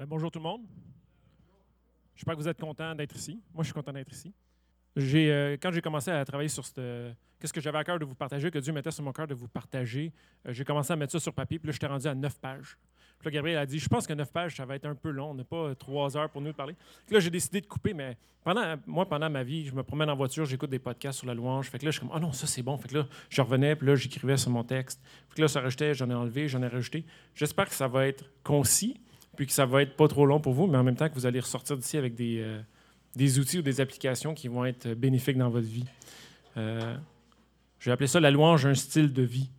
Bonjour tout le monde. J'espère que vous êtes content d'être ici. Moi, je suis content d'être ici. Quand j'ai commencé à travailler sur qu'est-ce que j'avais à cœur de vous partager, que Dieu mettait sur mon cœur de vous partager, j'ai commencé à mettre ça sur papier, puis là, j'étais rendu à 9 pages. Puis là, Gabriel a dit, je pense que 9 pages, ça va être un peu long, on n'a pas 3 heures pour nous parler. Puis là, j'ai décidé de couper, mais pendant ma vie, je me promène en voiture, j'écoute des podcasts sur la louange. Fait que là, je suis comme, ah non, ça c'est bon. Fait que là, je revenais, puis là, j'écrivais sur mon texte. Puis là, ça rajoutait, j'en ai enlevé, j'en ai rajouté. J'espère que ça va être concis, puis que ça va être pas trop long pour vous, mais en même temps que vous allez ressortir d'ici avec des outils ou des applications qui vont être bénéfiques dans votre vie. Je vais appeler ça la louange, un style de vie.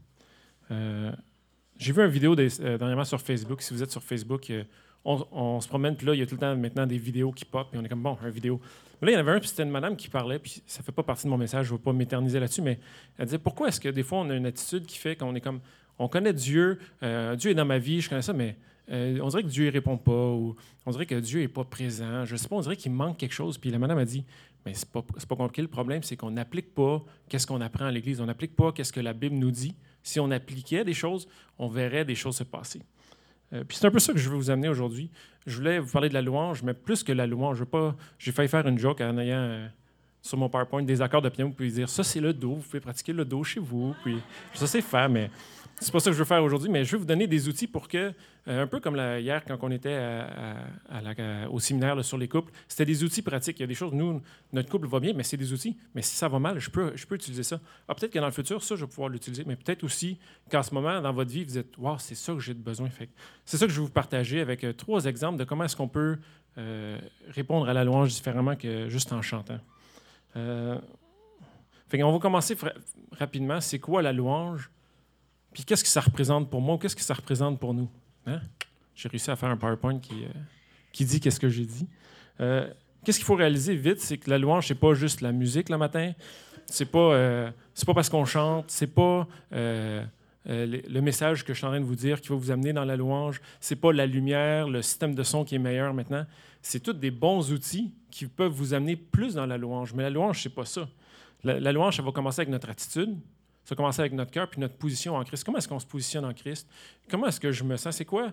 J'ai vu une vidéo dernièrement sur Facebook. Si vous êtes sur Facebook, on se promène, puis là, il y a tout le temps maintenant des vidéos qui pop, puis on est comme, bon, une vidéo. Mais là, il y en avait un, puis c'était une madame qui parlait, puis ça ne fait pas partie de mon message, je ne veux pas m'éterniser là-dessus, mais elle disait, pourquoi est-ce que des fois, on a une attitude qui fait qu'on est comme, on connaît Dieu, Dieu est dans ma vie, je connais ça, mais on dirait que Dieu ne répond pas, ou on dirait que Dieu n'est pas présent, je ne sais pas, on dirait qu'il manque quelque chose. Puis la madame a dit, mais c'est pas compliqué, le problème, c'est qu'on n'applique pas qu'est-ce qu'on apprend à l'Église, on n'applique pas qu'est-ce que la Bible nous dit. Si on appliquait des choses, on verrait des choses se passer. Puis c'est un peu ça que je veux vous amener aujourd'hui. Je voulais vous parler de la louange, mais plus que la louange, j'ai failli faire une joke en ayant sur mon PowerPoint des accords de piano, vous pouvez dire, ça c'est le Do, vous pouvez pratiquer le Do chez vous, puis ça c'est faire, mais c'est pas ça que je veux faire aujourd'hui, mais je veux vous donner des outils pour que, un peu comme hier quand on était au séminaire là, sur les couples, c'était des outils pratiques. Il y a des choses, nous, notre couple va bien, mais c'est des outils. Mais si ça va mal, je peux utiliser ça. Peut-être que dans le futur, ça, je vais pouvoir l'utiliser, mais peut-être aussi qu'en ce moment, dans votre vie, vous êtes « Wow, c'est ça que j'ai besoin. » C'est ça que je vais vous partager avec 3 exemples de comment est-ce qu'on peut répondre à la louange différemment que juste en chantant. On va commencer rapidement. C'est quoi la louange? Puis qu'est-ce que ça représente pour moi ou qu'est-ce que ça représente pour nous? Hein? J'ai réussi à faire un PowerPoint qui dit qu'est-ce que j'ai dit. Qu'est-ce qu'il faut réaliser vite, c'est que la louange, c'est pas juste la musique le matin. C'est pas parce qu'on chante. C'est pas le message que je suis en train de vous dire qui va vous amener dans la louange. C'est pas la lumière, le système de son qui est meilleur maintenant. C'est tous des bons outils qui peuvent vous amener plus dans la louange. Mais la louange, c'est pas ça. La louange, ça va commencer avec notre attitude. Ça va commencer avec notre cœur puis notre position en Christ. Comment est-ce qu'on se positionne en Christ? Comment est-ce que je me sens? C'est quoi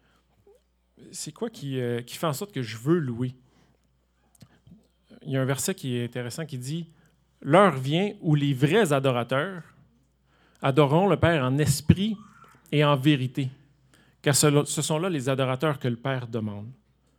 qui fait en sorte que je veux louer? Il y a un verset qui est intéressant qui dit « L'heure vient où les vrais adorateurs adoreront le Père en esprit et en vérité, car ce sont là les adorateurs que le Père demande. »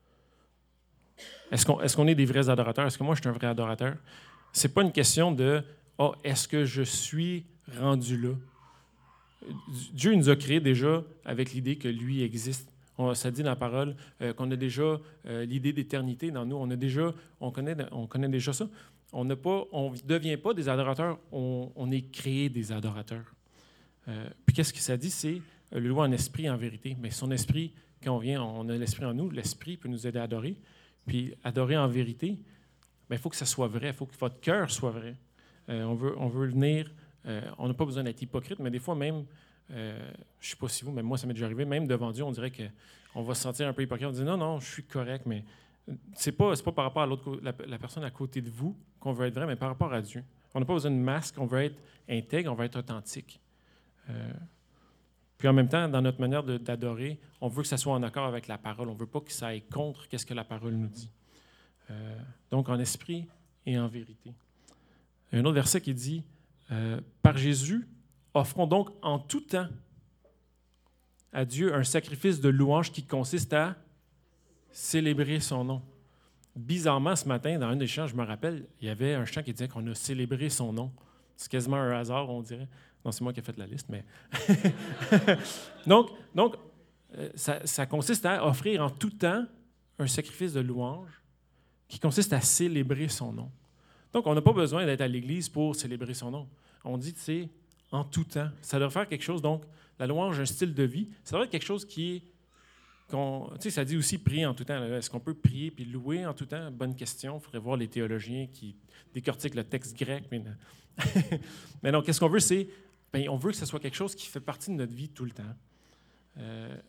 Est-ce qu'on est des vrais adorateurs? Est-ce que moi, je suis un vrai adorateur? Ce n'est pas une question de « Oh, est-ce que je suis rendu là? » Dieu nous a créés déjà avec l'idée que lui existe. Ça dit dans la parole qu'on a déjà l'idée d'éternité dans nous. On connaît déjà ça. On ne devient pas des adorateurs, on est créé des adorateurs. Puis qu'est-ce que ça dit? C'est le louer en esprit et en vérité. Mais son esprit, quand on a l'esprit en nous, l'esprit peut nous aider à adorer. Puis adorer en vérité, il faut que ça soit vrai, il faut que votre cœur soit vrai. On veut venir, on n'a pas besoin d'être hypocrite, mais des fois même, je ne sais pas si vous, mais moi ça m'est déjà arrivé, même devant Dieu, on dirait qu'on va se sentir un peu hypocrite. On dit non, je suis correct, mais c'est pas par rapport à la personne à côté de vous qu'on veut être vrai, mais par rapport à Dieu. On n'a pas besoin de masque, on veut être intègre, on veut être authentique. Puis en même temps, dans notre manière d'adorer, on veut que ça soit en accord avec la parole. On ne veut pas que ça aille contre ce que la parole nous dit. Donc en esprit et en vérité. Il y a un autre verset qui dit par Jésus, offrons donc en tout temps à Dieu un sacrifice de louange qui consiste à célébrer son nom. Bizarrement, ce matin, dans un des chants, je me rappelle, il y avait un chant qui disait qu'on a célébré son nom. C'est quasiment un hasard, on dirait. Non, c'est moi qui ai fait la liste, mais... donc ça consiste à offrir en tout temps un sacrifice de louange qui consiste à célébrer son nom. Donc, on n'a pas besoin d'être à l'Église pour célébrer son nom. On dit, en tout temps. Ça doit faire quelque chose, donc, la louange, un style de vie, ça doit être quelque chose qui est... ça dit aussi prier en tout temps. Est-ce qu'on peut prier puis louer en tout temps? Bonne question. Il faudrait voir les théologiens qui décortiquent le texte grec. Mais non, qu'est-ce qu'on veut, c'est... on veut que ce soit quelque chose qui fait partie de notre vie tout le temps.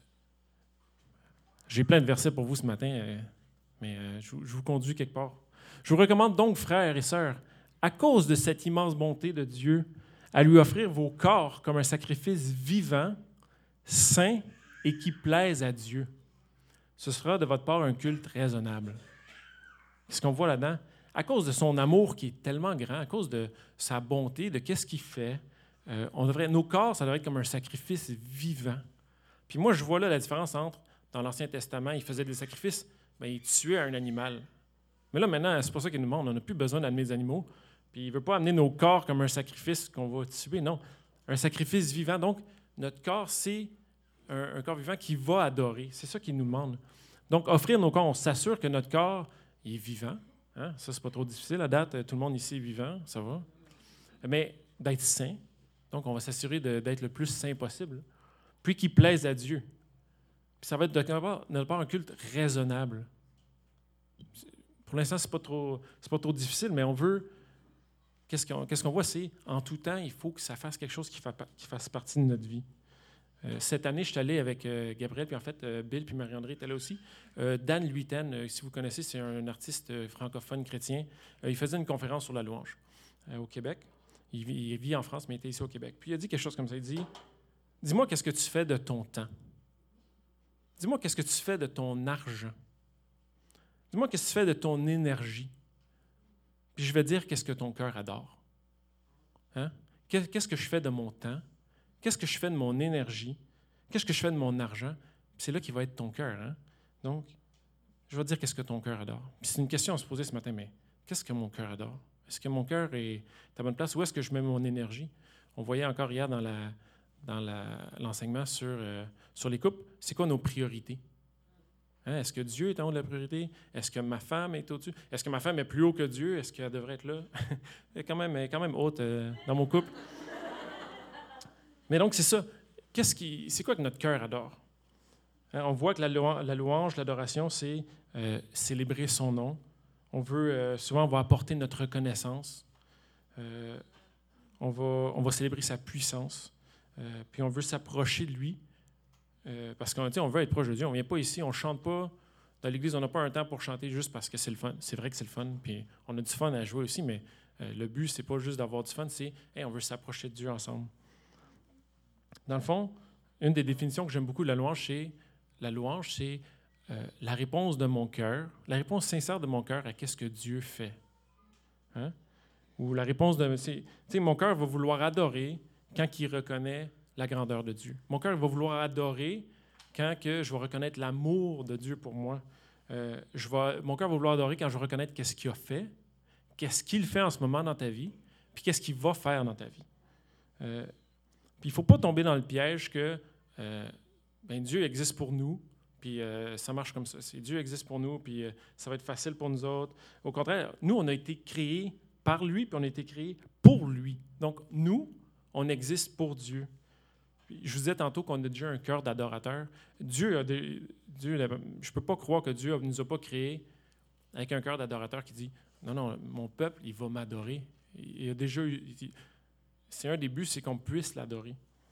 J'ai plein de versets pour vous ce matin, mais je vous conduis quelque part. Je vous recommande donc, frères et sœurs, à cause de cette immense bonté de Dieu, à lui offrir vos corps comme un sacrifice vivant, saint et qui plaise à Dieu. ce sera de votre part un culte raisonnable. Ce qu'on voit là-dedans, à cause de son amour qui est tellement grand, à cause de sa bonté, de qu'est-ce qu'il fait, nos corps, ça devrait être comme un sacrifice vivant. Puis moi, je vois là la différence entre, dans l'Ancien Testament, il faisait des sacrifices, bien, il tuait un animal. Mais là, maintenant, c'est pour ça qu'il nous demande, on n'a plus besoin d'amener des animaux. Puis il ne veut pas amener nos corps comme un sacrifice qu'on va tuer, non. Un sacrifice vivant. Donc, notre corps, c'est un corps vivant qui va adorer. C'est ça qu'il nous demande. Donc, offrir nos corps, on s'assure que notre corps il est vivant. Hein? Ça, c'est pas trop difficile. À date, tout le monde ici est vivant, ça va. Mais d'être saint. Donc, on va s'assurer d'être le plus saint possible. Puis qu'il plaise à Dieu. Puis ça va être de notre part un culte raisonnable. Pour l'instant, c'est pas trop difficile, mais on veut. Qu'est-ce qu'on voit, c'est en tout temps, il faut que ça fasse quelque chose qui fasse partie de notre vie. Cette année, je suis allé avec Gabriel, puis en fait, Bill puis Marie-André étaient là aussi. Dan Luyten, si vous connaissez, c'est un artiste francophone chrétien. Il faisait une conférence sur la louange au Québec. Il vit en France, mais il était ici au Québec. Puis il a dit quelque chose comme ça. Il dit, « Dis-moi qu'est-ce que tu fais de ton temps. Dis-moi qu'est-ce que tu fais de ton argent. Dis-moi qu'est-ce que tu fais de ton énergie. Puis je vais dire qu'est-ce que ton cœur adore. Hein? Qu'est-ce que je fais de mon temps? Qu'est-ce que je fais de mon énergie? Qu'est-ce que je fais de mon argent? Puis c'est là qu'il va être ton cœur. Hein? Donc, je vais te dire qu'est-ce que ton cœur adore. Puis c'est une question à se poser ce matin, mais qu'est-ce que mon cœur adore? Est-ce que mon cœur est à bonne place? Où est-ce que je mets mon énergie? On voyait encore hier dans l'enseignement sur les couples, c'est quoi nos priorités? Hein? Est-ce que Dieu est en haut de la priorité? Est-ce que ma femme est au-dessus? Est-ce que ma femme est plus haut que Dieu? Est-ce qu'elle devrait être là? Elle est quand même haute dans mon couple. Mais donc, c'est ça. C'est quoi que notre cœur adore? Hein, on voit que la louange, l'adoration, c'est célébrer son nom. Souvent, on va apporter notre reconnaissance. On va célébrer sa puissance. Puis on veut s'approcher de lui. Parce qu'on veut être proche de Dieu. On ne vient pas ici, on ne chante pas. Dans l'Église, on n'a pas un temps pour chanter juste parce que c'est le fun. C'est vrai que c'est le fun. Puis on a du fun à jouer aussi, mais le but, c'est pas juste d'avoir du fun, c'est on veut s'approcher de Dieu ensemble. Dans le fond, une des définitions que j'aime beaucoup de la louange, c'est la réponse de mon cœur, la réponse sincère de mon cœur à qu'est-ce que Dieu fait. Hein? Ou la réponse de... mon cœur va vouloir adorer quand il reconnaît la grandeur de Dieu. Mon cœur va vouloir adorer quand que je vais reconnaître l'amour de Dieu pour moi. Mon cœur va vouloir adorer quand je vais reconnaître qu'est-ce qu'il a fait, qu'est-ce qu'il fait en ce moment dans ta vie, puis qu'est-ce qu'il va faire dans ta vie. Puis il ne faut pas tomber dans le piège que Dieu existe pour nous, puis ça marche comme ça. Dieu existe pour nous, puis ça va être facile pour nous autres. Au contraire, nous, on a été créés par lui, puis on a été créés pour lui. Donc, nous, on existe pour Dieu. Puis, je vous disais tantôt qu'on a déjà un cœur d'adorateur. Je ne peux pas croire que Dieu ne nous a pas créés avec un cœur d'adorateur qui dit « Non, mon peuple, il va m'adorer. » C'est un des buts, c'est qu'on puisse l'adorer.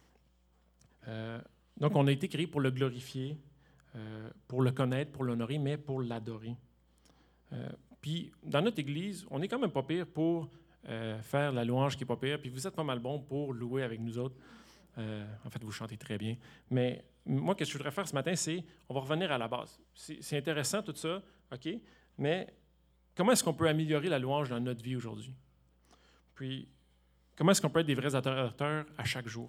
Donc, on a été créé pour le glorifier, pour le connaître, pour l'honorer, mais pour l'adorer. Puis, dans notre Église, on est quand même pas pire pour faire la louange qui n'est pas pire, puis vous êtes pas mal bon pour louer avec nous autres. En fait, vous chantez très bien. Mais moi, ce que je voudrais faire ce matin, c'est, on va revenir à la base. C'est intéressant tout ça, OK, mais comment est-ce qu'on peut améliorer la louange dans notre vie aujourd'hui? Puis, comment est-ce qu'on peut être des vrais adorateurs à chaque jour?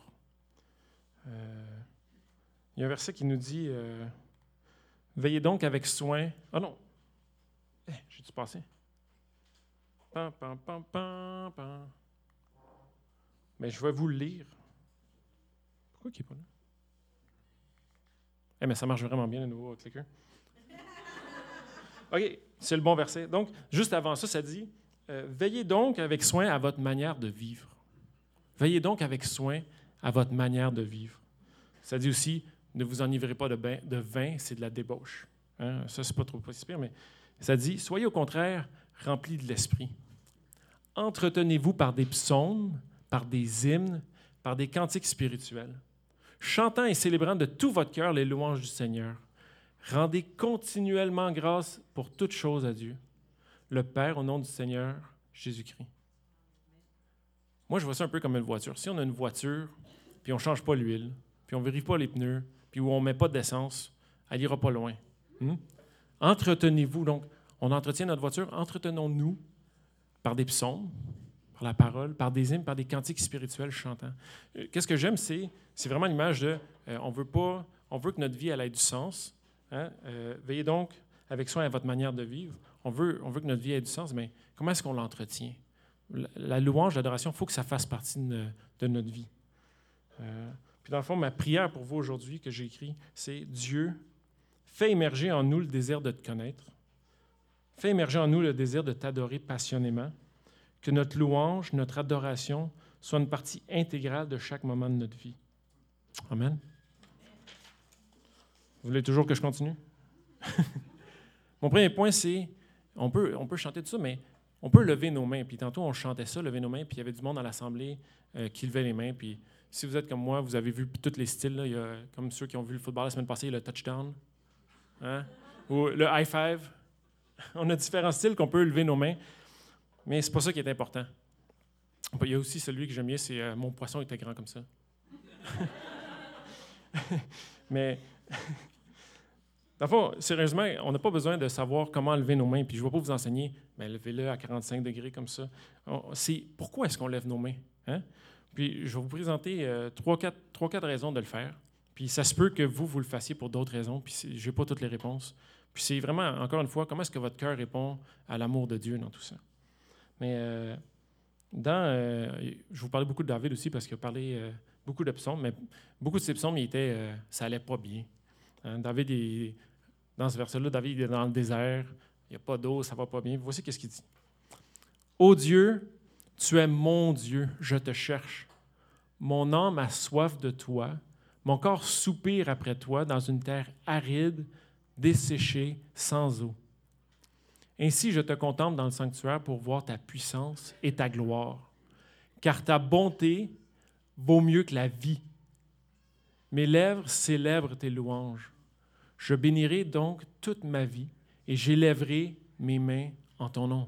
Il y a un verset qui nous dit veillez donc avec soin. Ah non! J'ai-tu passé? Pam, pam, pam, pam, pam. Mais je vais vous le lire. Pourquoi il n'est pas là? Mais ça marche vraiment bien, le nouveau clicker. OK, c'est le bon verset. Donc, juste avant ça, ça dit veillez donc avec soin à votre manière de vivre. Veillez donc avec soin à votre manière de vivre. Ça dit aussi, ne vous enivrez pas de vin, c'est de la débauche. Hein? Ça, c'est pas trop pire, mais ça dit, soyez au contraire remplis de l'esprit. Entretenez-vous par des psaumes, par des hymnes, par des cantiques spirituels, chantant et célébrant de tout votre cœur les louanges du Seigneur. Rendez continuellement grâce pour toutes choses à Dieu, le Père, au nom du Seigneur Jésus-Christ. Moi, je vois ça un peu comme une voiture. Si on a une voiture, puis on ne change pas l'huile, puis on ne vérifie pas les pneus, puis où on ne met pas d'essence, elle n'ira pas loin. Hmm? Entretenez-vous. Donc, on entretient notre voiture. Entretenons-nous par des psaumes, par la parole, par des hymnes, par des cantiques spirituels chantants. Qu'est-ce que j'aime, c'est vraiment l'image de on veut que notre vie elle ait du sens. Hein? Veillez donc avec soin à votre manière de vivre. On veut que notre vie ait du sens, mais comment est-ce qu'on l'entretient? La louange, l'adoration, il faut que ça fasse partie de notre vie. Puis dans le fond, ma prière pour vous aujourd'hui que j'ai écrit, c'est Dieu, fais émerger en nous le désir de te connaître. Fais émerger en nous le désir de t'adorer passionnément. Que notre louange, notre adoration soit une partie intégrale de chaque moment de notre vie. Amen. Vous voulez toujours que je continue? Mon premier point, c'est, on peut chanter tout ça, mais on peut lever nos mains. Puis tantôt, on chantait ça, lever nos mains, puis il y avait du monde dans l'assemblée qui levait les mains. Puis si vous êtes comme moi, vous avez vu tous les styles. Là, il y a, comme ceux qui ont vu le football la semaine passée, le touchdown, hein? Ou le high five. On a différents styles qu'on peut lever nos mains, mais c'est pas ça qui est important. Il y a aussi celui que j'aime bien, c'est mon poisson était grand comme ça. Mais, dans le fond, sérieusement, on n'a pas besoin de savoir comment lever nos mains. Puis je ne vais pas vous enseigner, mais levez-le à 45 degrés comme ça. C'est pourquoi est-ce qu'on lève nos mains? Hein? Puis je vais vous présenter 3-4 raisons de le faire. Puis ça se peut que vous le fassiez pour d'autres raisons, puis je n'ai pas toutes les réponses. Puis c'est vraiment, encore une fois, comment est-ce que votre cœur répond à l'amour de Dieu dans tout ça. Mais je vous parlais beaucoup de David aussi parce qu'il a parlé beaucoup de psaumes, mais beaucoup de ces psaumes, ça allait pas bien. Hein, dans ce verset-là, David est dans le désert, il n'y a pas d'eau, ça va pas bien. Voici ce qu'il dit. « Ô Dieu, tu es mon Dieu, je te cherche. Mon âme a soif de toi, mon corps soupire après toi dans une terre aride, desséchée, sans eau. Ainsi, je te contemple dans le sanctuaire pour voir ta puissance et ta gloire, car ta bonté vaut mieux que la vie. Mes lèvres célèbrent tes louanges. Je bénirai donc toute ma vie et j'élèverai mes mains en ton nom. »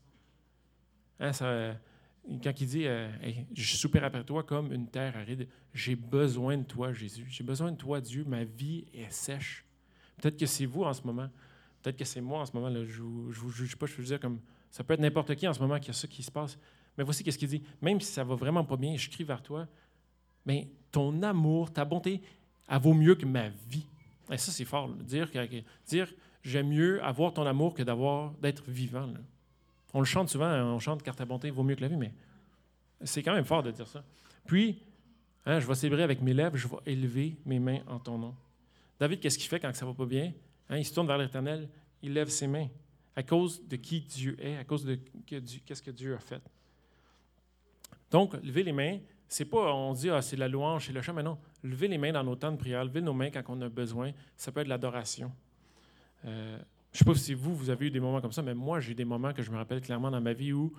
Hein, quand il dit hey, « Je soupire après toi comme une terre aride », j'ai besoin de toi, Jésus. J'ai besoin de toi, Dieu. Ma vie est sèche. Peut-être que c'est vous en ce moment. Peut-être que c'est moi en ce moment. Là. Je ne vous juge pas. Je veux dire, comme ça peut être n'importe qui en ce moment qui a ça qui se passe. Mais voici ce qu'il dit. Même si ça ne va vraiment pas bien, je crie vers toi, mais ton amour, ta bonté, elle vaut mieux que ma vie. Et ça, c'est fort. Dire j'aime mieux avoir ton amour que d'être vivant. Là. On le chante souvent, on chante car ta bonté vaut mieux que la vie, mais c'est quand même fort de dire ça. Puis, hein, je vais célébrer avec mes lèvres, je vais élever mes mains en ton nom. David, qu'est-ce qu'il fait quand ça ne va pas bien? Hein, il se tourne vers l'Éternel, il lève ses mains à cause de qui Dieu est, à cause de qu'est-ce que Dieu a fait. Donc, lever les mains, c'est pas, on dit, c'est la louange, c'est le chant, mais non. Lever les mains dans nos temps de prière, lever nos mains quand on a besoin, ça peut être l'adoration. Je ne sais pas si vous avez eu des moments comme ça, mais moi, j'ai des moments que je me rappelle clairement dans ma vie où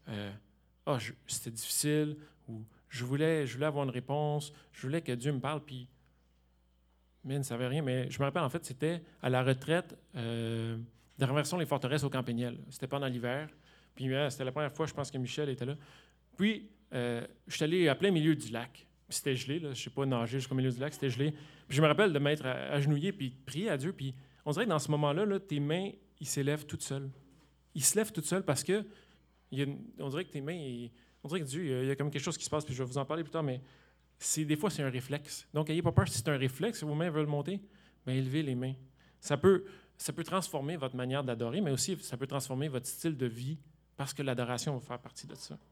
c'était difficile, où je voulais avoir une réponse, je voulais que Dieu me parle, puis mais il ne savait rien. Mais je me rappelle, en fait, c'était à la retraite de Renversons les forteresses au Camp Péniel. C'était pendant l'hiver. Puis c'était la première fois, je pense que Michel était là. Puis, je suis allé à plein milieu du lac. Puis c'était gelé, là. Je ne sais pas nager jusqu'au milieu du lac, c'était gelé. Puis je me rappelle de m'être agenouillé puis de prier à Dieu. Puis on dirait que dans ce moment-là, là, tes mains, ils s'élèvent toutes seules. Ils se lèvent toutes seules parce que on dirait que tes mains, on dirait que Dieu, il y a comme quelque chose qui se passe. Puis je vais vous en parler plus tard, mais des fois, c'est un réflexe. Donc, n'ayez pas peur si c'est un réflexe, si vos mains veulent monter, bien, élevez les mains. Ça peut transformer votre manière d'adorer, mais aussi, ça peut transformer votre style de vie parce que l'adoration va faire partie de ça.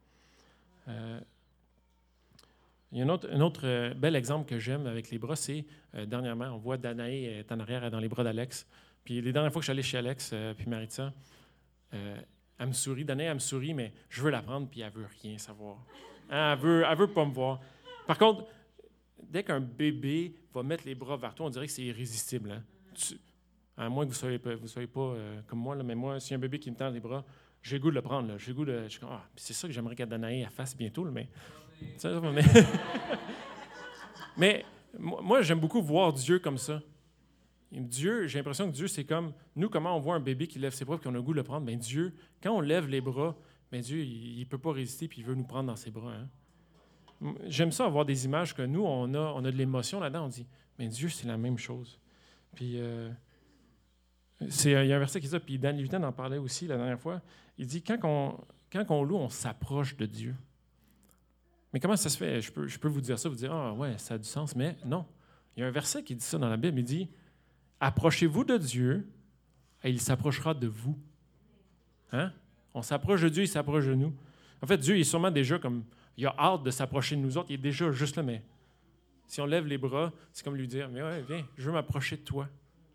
Il y a un autre bel exemple que j'aime avec les bras, c'est, dernièrement, on voit Danae est en arrière, elle est dans les bras d'Alex. Puis les dernières fois que je suis allé chez Alex, puis Maritza, elle me sourit, Danae, elle me sourit, mais je veux la prendre, puis elle veut rien savoir. Hein, elle veut pas me voir. Par contre, dès qu'un bébé va mettre les bras vers toi, on dirait que c'est irrésistible. Hein? À moins que vous ne soyez pas comme moi, là, mais moi, si un bébé qui me tend les bras, j'ai le goût de le prendre. Là. J'ai le goût de. C'est ça que j'aimerais que Danae fasse bientôt, là, mais moi, j'aime beaucoup voir Dieu comme ça. Dieu, j'ai l'impression que Dieu, c'est comme nous, comment on voit un bébé qui lève ses bras et qu'on a le goût de le prendre. Bien, Dieu, quand on lève les bras, bien, Dieu, il ne peut pas résister puis il veut nous prendre dans ses bras. Hein? J'aime ça avoir des images que nous, on a de l'émotion là-dedans. On dit, mais Dieu, c'est la même chose. Puis, Il y a un verset qui dit ça, puis Dan Levithan en parlait aussi la dernière fois. Il dit, quand on loue, on s'approche de Dieu. Mais comment ça se fait? Je peux vous dire ça, vous dire, ah ouais, ça a du sens, mais non. Il y a un verset qui dit ça dans la Bible, il dit, approchez-vous de Dieu et il s'approchera de vous. Hein? On s'approche de Dieu, il s'approche de nous. En fait, Dieu il est sûrement déjà comme, il a hâte de s'approcher de nous autres, il est déjà juste là, mais si on lève les bras, c'est comme lui dire, mais ouais, viens, je veux m'approcher de toi.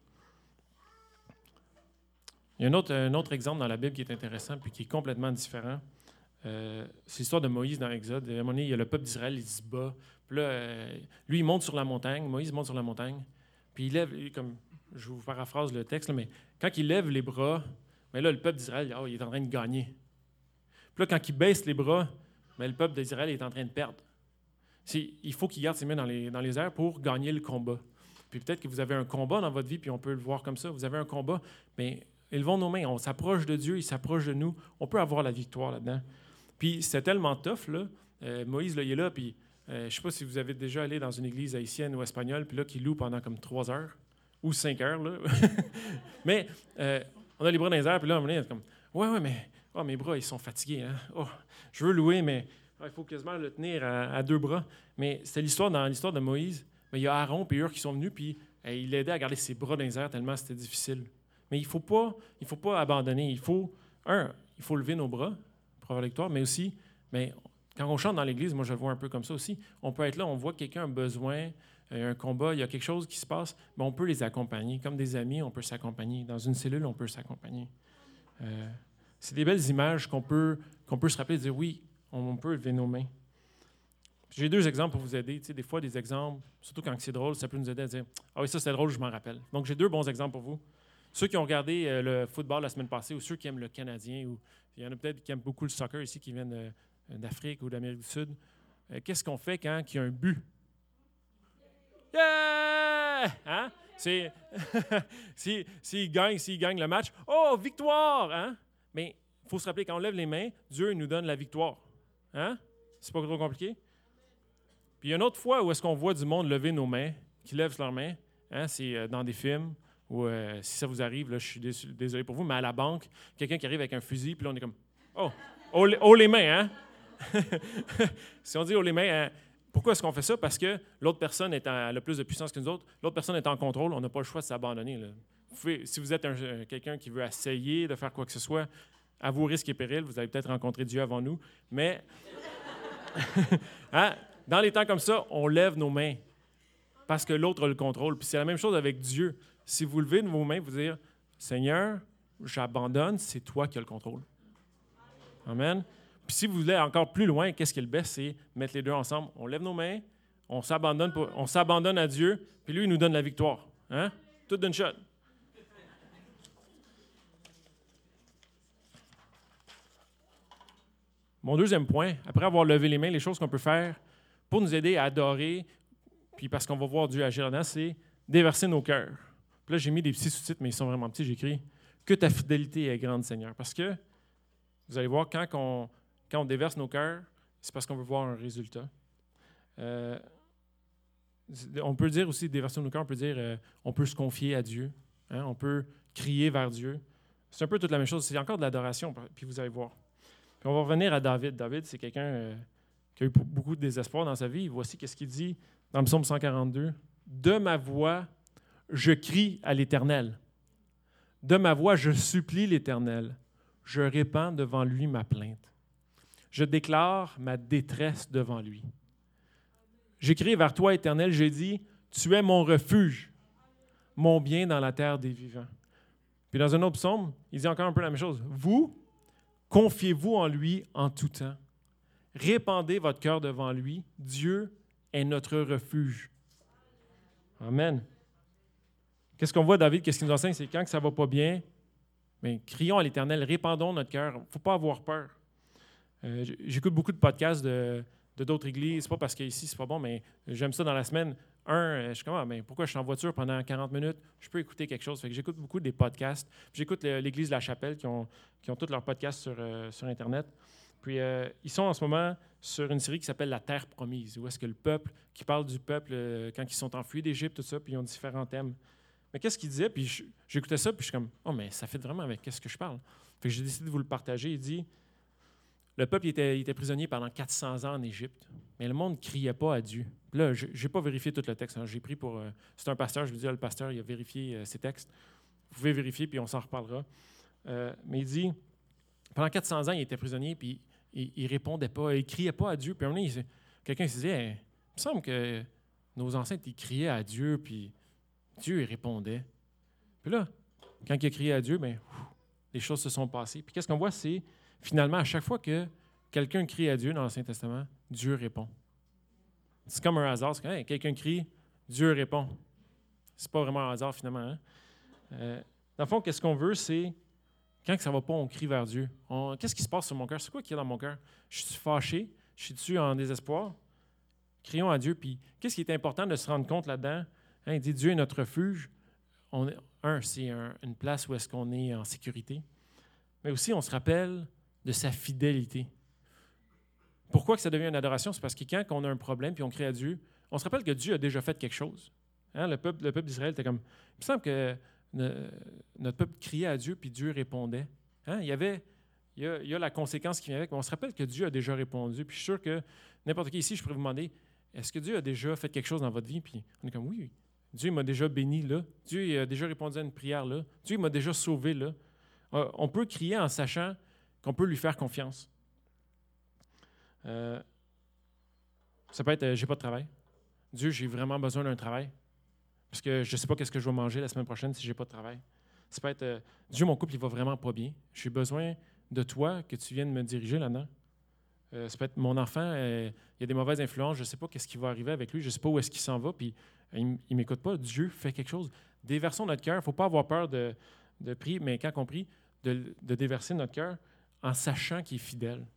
Il y a un autre exemple dans la Bible qui est intéressant puis qui est complètement différent. C'est l'histoire de Moïse dans l'Exode. À un moment donné, il y a le peuple d'Israël, il se bat. Puis là, lui, il monte sur la montagne. Moïse monte sur la montagne. Puis il lève, comme je vous paraphrase le texte, là, mais quand il lève les bras, mais là, le peuple d'Israël, il est en train de gagner. Puis là, quand il baisse les bras, mais le peuple d'Israël est en train de perdre. Il faut qu'il garde ses mains dans les airs pour gagner le combat. Puis peut-être que vous avez un combat dans votre vie, puis on peut le voir comme ça. Vous avez un combat, mais élevons nos mains. On s'approche de Dieu, il s'approche de nous. On peut avoir la victoire là-dedans. Puis c'est tellement tough, là. Moïse, là, il est là, puis je ne sais pas si vous avez déjà allé dans une église haïtienne ou espagnole, puis là, qui loue pendant comme 3 heures ou 5 heures, là. Mais on a les bras dans les airs, puis là, on est comme, ouais, mais mes bras, ils sont fatigués. Hein? Oh, je veux louer, mais il faut quasiment le tenir à 2 bras. Mais c'était dans l'histoire de Moïse. Mais il y a Aaron et Hur qui sont venus, puis il l'aidait à garder ses bras dans les airs tellement c'était difficile. Mais il ne faut pas abandonner. Il faut lever nos bras pour avoir la victoire, mais aussi, quand on chante dans l'Église, moi je le vois un peu comme ça aussi, on peut être là, on voit que quelqu'un a besoin, un combat, il y a quelque chose qui se passe, mais on peut les accompagner. Comme des amis, on peut s'accompagner. Dans une cellule, on peut s'accompagner. C'est des belles images qu'on peut se rappeler et dire oui, on peut lever nos mains. J'ai 2 exemples pour vous aider. Tu sais, des fois, des exemples, surtout quand c'est drôle, ça peut nous aider à dire ah oui, ça c'est drôle, je m'en rappelle. Donc j'ai 2 bons exemples pour vous. Ceux qui ont regardé le football la semaine passée ou ceux qui aiment le Canadien, ou il y en a peut-être qui aiment beaucoup le soccer ici, qui viennent d'Afrique ou d'Amérique du Sud. Qu'est-ce qu'on fait quand il y a un but? Yeah! Hein? S'il gagne le match, oh, victoire! Hein? Mais il faut se rappeler, quand on lève les mains, Dieu nous donne la victoire. Hein? C'est pas trop compliqué? Puis il y a une autre fois où est-ce qu'on voit du monde lever nos mains, qui lèvent leurs mains, hein? C'est dans des films. Ou si ça vous arrive, là, je suis désolé pour vous, mais à la banque, quelqu'un qui arrive avec un fusil, puis là, on est comme oh les mains, hein? Si on dit oh les mains, pourquoi est-ce qu'on fait ça? Parce que l'autre personne a plus de puissance que nous autres, l'autre personne est en contrôle, on n'a pas le choix de s'abandonner. Là. Si vous êtes quelqu'un qui veut essayer de faire quoi que ce soit, à vos risques et périls, vous allez peut-être rencontrer Dieu avant nous, mais hein? Dans les temps comme ça, on lève nos mains parce que l'autre a le contrôle. Puis c'est la même chose avec Dieu. Si vous levez vos mains, vous dire Seigneur, j'abandonne, c'est toi qui as le contrôle. Amen. Puis si vous voulez encore plus loin, qu'est-ce qui est le best? C'est mettre les 2 ensemble. On lève nos mains, on s'abandonne à Dieu, puis lui, il nous donne la victoire. Hein? Tout d'une shot. Mon 2e point, après avoir levé les mains, les choses qu'on peut faire pour nous aider à adorer, puis parce qu'on va voir Dieu agir là-dedans, c'est déverser nos cœurs. Puis là, j'ai mis des petits sous-titres, mais ils sont vraiment petits. J'ai écrit « Que ta fidélité est grande, Seigneur ». Parce que, vous allez voir, quand on déverse nos cœurs, c'est parce qu'on veut voir un résultat. On peut dire aussi, déverser nos cœurs, on peut dire on peut se confier à Dieu. Hein, on peut crier vers Dieu. C'est un peu toute la même chose. C'est encore de l'adoration, puis vous allez voir. Puis on va revenir à David. David, c'est quelqu'un qui a eu beaucoup de désespoir dans sa vie. Voici qu'est-ce qu'il dit dans le psaume 142. « De ma voix, je crie à l'Éternel. De ma voix, je supplie l'Éternel. Je répands devant lui ma plainte. Je déclare ma détresse devant lui. J'ai crié vers toi, Éternel, j'ai dit, tu es mon refuge, mon bien dans la terre des vivants. » Puis dans un autre psaume, il dit encore un peu la même chose. « Vous, confiez-vous en lui en tout temps. Répandez votre cœur devant lui. Dieu est notre refuge. » Amen. Qu'est-ce qu'on voit, David? Qu'est-ce qu'il nous enseigne? C'est quand que ça ne va pas bien, bien, crions à l'Éternel, répandons notre cœur. Il ne faut pas avoir peur. J'écoute beaucoup de podcasts de d'autres églises. C'est pas parce qu'ici, c'est pas bon, mais j'aime ça dans la semaine. Je suis comme, pourquoi je suis en voiture pendant 40 minutes? Je peux écouter quelque chose. Fait que j'écoute beaucoup des podcasts. Puis j'écoute l'Église de la Chapelle qui ont tous leurs podcasts sur Internet. Puis ils sont en ce moment sur une série qui s'appelle La Terre promise, où est-ce que le peuple, qui parle du peuple quand ils sont enfuis d'Égypte, tout ça, puis ils ont différents thèmes. Mais qu'est-ce qu'il disait? Puis j'écoutais ça, puis je suis comme, oh, mais ça fait vraiment avec qu'est-ce que je parle. Fait que j'ai décidé de vous le partager. Il dit, le peuple il était prisonnier pendant 400 ans en Égypte, mais le monde ne criait pas à Dieu. Puis là, je n'ai pas vérifié tout le texte. Hein. J'ai pris pour... c'est un pasteur, je lui dis, le pasteur, il a vérifié ses textes. Vous pouvez vérifier, puis on s'en reparlera. Mais il dit, pendant 400 ans, il était prisonnier, puis il ne répondait pas, il ne criait pas à Dieu. Puis à un moment donné, quelqu'un se disait, il me semble que nos ancêtres, ils criaient à Dieu, puis Dieu, il répondait. Puis là, quand il a crié à Dieu, bien, les choses se sont passées. Puis qu'est-ce qu'on voit, c'est finalement, à chaque fois que quelqu'un crie à Dieu dans l'Ancien Testament, Dieu répond. C'est comme un hasard. C'est quand quelqu'un crie, Dieu répond. C'est pas vraiment un hasard, finalement. Hein? Dans le fond, qu'est-ce qu'on veut, c'est quand ça ne va pas, on crie vers Dieu. Qu'est-ce qui se passe sur mon cœur? C'est quoi qu'il y a dans mon cœur? Je suis fâché, je suis dessus en désespoir. Crions à Dieu. Puis, qu'est-ce qui est important de se rendre compte là-dedans? Hein, il dit Dieu est notre refuge. C'est une place où est-ce qu'on est en sécurité. Mais aussi, on se rappelle de sa fidélité. Pourquoi que ça devient une adoration? C'est parce que quand on a un problème puis on crie à Dieu, on se rappelle que Dieu a déjà fait quelque chose. Hein, le peuple d'Israël était comme... Il me semble que notre peuple criait à Dieu puis Dieu répondait. Hein, il y a la conséquence qui vient avec, mais on se rappelle que Dieu a déjà répondu. Puis je suis sûr que n'importe qui ici, je pourrais vous demander, est-ce que Dieu a déjà fait quelque chose dans votre vie? Puis on est comme, oui, Dieu m'a déjà béni là. Dieu a déjà répondu à une prière là. Dieu m'a déjà sauvé là. On peut crier en sachant qu'on peut lui faire confiance. Ça peut être, j'ai pas de travail. Dieu, j'ai vraiment besoin d'un travail. Parce que je ne sais pas qu'est-ce que je vais manger la semaine prochaine si je n'ai pas de travail. Ça peut être, Dieu, mon couple, il va vraiment pas bien. J'ai besoin de toi, que tu viennes me diriger là-dedans. Ça peut être mon enfant, il y a des mauvaises influences, je ne sais pas qu'est-ce qui va arriver avec lui, je ne sais pas où est-ce qu'il s'en va, puis il ne m'écoute pas. Dieu fait quelque chose. Déversons notre cœur. Il ne faut pas avoir peur de prier, mais quand on prie, de déverser notre cœur en sachant qu'il est fidèle.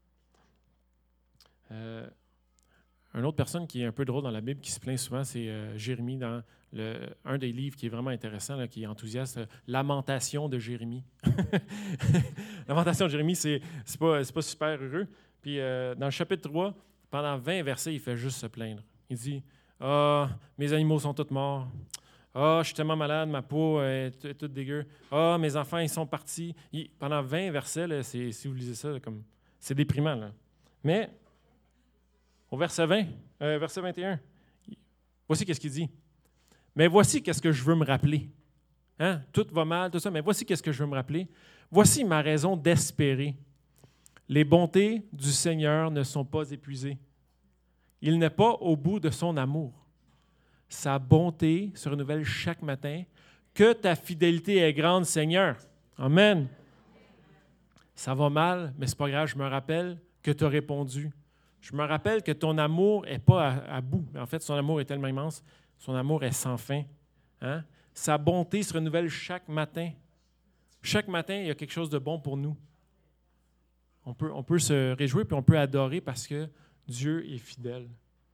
Une autre personne qui est un peu drôle dans la Bible, qui se plaint souvent, c'est Jérémie, dans un des livres qui est vraiment intéressant, là, qui est enthousiaste, Lamentation de Jérémie. Lamentation de Jérémie, c'est pas super heureux. Puis dans le chapitre 3, pendant 20 versets, il fait juste se plaindre. Il dit « Ah, mes animaux sont tous morts. Ah, je suis tellement malade, ma peau est toute dégueu. Ah, mes enfants, ils sont partis. » Pendant 20 versets, là, si vous lisez ça, là, c'est déprimant. Là. Mais au verset 20, verset 21, voici qu'est-ce qu'il dit. « Mais voici qu'est-ce que je veux me rappeler. Hein? Tout va mal, tout ça, mais voici qu'est-ce que je veux me rappeler. Voici ma raison d'espérer. Les bontés du Seigneur ne sont pas épuisées. Il n'est pas au bout de son amour. Sa bonté se renouvelle chaque matin. Que ta fidélité est grande, Seigneur. Amen. Ça va mal, mais c'est pas grave, je me rappelle que tu as répondu. Je me rappelle que ton amour n'est pas à bout. En fait, son amour est tellement immense, son amour est sans fin. Hein? Sa bonté se renouvelle chaque matin. Chaque matin, il y a quelque chose de bon pour nous. On peut se réjouir puis on peut adorer parce que Dieu est fidèle.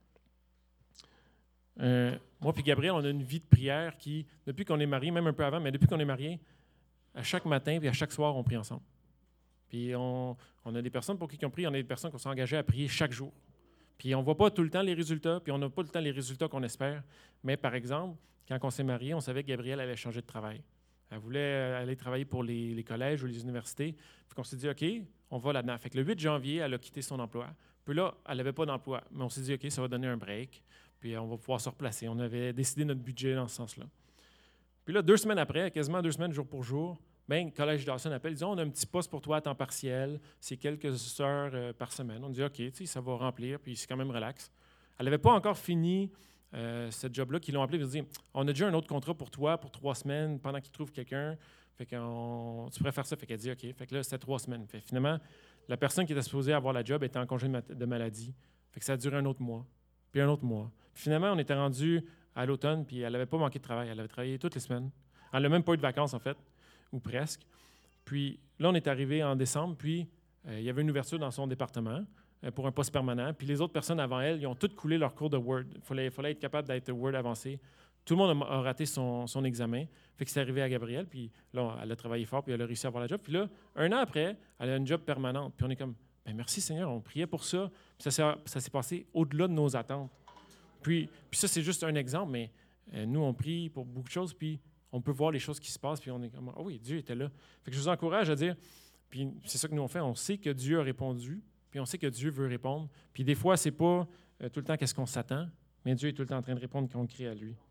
Moi et Gabriel, on a une vie de prière qui, depuis qu'on est mariés, même un peu avant, mais depuis qu'on est mariés, à chaque matin et à chaque soir, on prie ensemble. Puis on a des personnes pour qui on prie, on a des personnes qui sont engagées à prier chaque jour. Puis on ne voit pas tout le temps les résultats, puis on n'a pas tout le temps les résultats qu'on espère. Mais par exemple, quand on s'est mariés, on savait que Gabrielle allait changer de travail. Elle voulait aller travailler pour les collèges ou les universités. Puis on s'est dit, OK, on va là-dedans. Fait que le 8 janvier, elle a quitté son emploi. Puis là, elle n'avait pas d'emploi. Mais on s'est dit, OK, ça va donner un break. Puis on va pouvoir se replacer. On avait décidé notre budget dans ce sens-là. Puis là, 2 semaines après, quasiment 2 semaines, jour pour jour, bien, le Collège Dawson appelle, ils disent, on a un petit poste pour toi à temps partiel. C'est quelques heures par semaine. On dit, OK, ça va remplir, puis c'est quand même relax. Elle n'avait pas encore fini ce job-là, qu'ils l'ont appelé, ils ont dit, on a déjà un autre contrat pour toi pour 3 semaines pendant qu'ils trouvent quelqu'un. Fait que tu pourrais faire ça. Fait qu'elle dit, OK. Fait que là, c'était 3 semaines. Fait finalement, la personne qui était supposée avoir la job était en congé de maladie. Fait que ça a duré un autre mois, puis un autre mois. Puis finalement, on était rendu à l'automne, puis elle n'avait pas manqué de travail. Elle avait travaillé toutes les semaines. Elle n'a même pas eu de vacances, en fait, ou presque. Puis là, on est arrivé en décembre, puis il y avait une ouverture dans son département pour un poste permanent. Puis les autres personnes avant elle, ils ont toutes coulé leur cours de Word. Il fallait être capable d'être Word avancé. Tout le monde a raté son examen. Fait que c'est arrivé à Gabrielle, puis là, elle a travaillé fort, puis elle a réussi à avoir la job. Puis là, 1 an après, elle a une job permanente. Puis on est comme, bien, merci Seigneur, on priait pour ça. Puis ça s'est passé au-delà de nos attentes. Puis ça, c'est juste un exemple, mais nous, on prie pour beaucoup de choses, puis on peut voir les choses qui se passent, puis on est comme, ah oui, Dieu était là. Fait que je vous encourage à dire, puis c'est ça que nous on fait, on sait que Dieu a répondu, puis on sait que Dieu veut répondre. Puis des fois, c'est pas tout le temps qu'est-ce qu'on s'attend, mais Dieu est tout le temps en train de répondre quand on crie à lui.